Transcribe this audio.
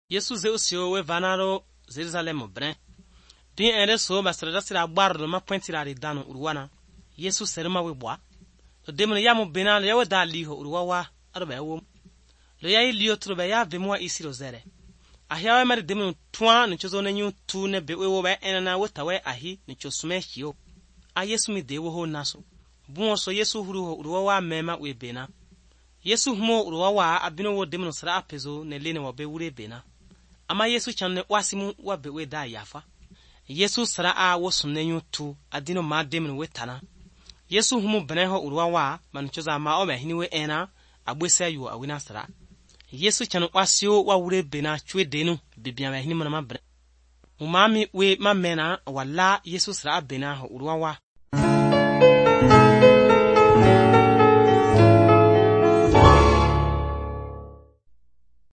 Yesu ze usio we vanaro Jerusalem bre. Din ere so basra sira gbardo ma pointira ri danu urwana. Yesu serma we bwa. To demno ya mo benal ya we da liho urwawa arba wo. Lo ya liyo trobe ya vemwa isiro zere. Ahia we mari demno twa no chozo na nyu tu ne be we wo ba enana we tawe ahi no chosume hio. A Yesu mi de wo ho naso. Buo so Yesu huru ho urwawa mema we bena. Yesu humo urwawa abino wo demno sra apezo ne lene wo be wure bena. Ama Yesu channe wasimu wa be we da yafa. Yesu sra a wo sumne nyu tu adino ma demno we tana. Yesu humo beneho urwawa man choza ma o me hini we ena agbese yu awina sra. Yesu chanu wasio wa wure bena chwe denu bibia ma hini mana ma bre. Umami we ma mena wala Yesu sra bena ho urwawa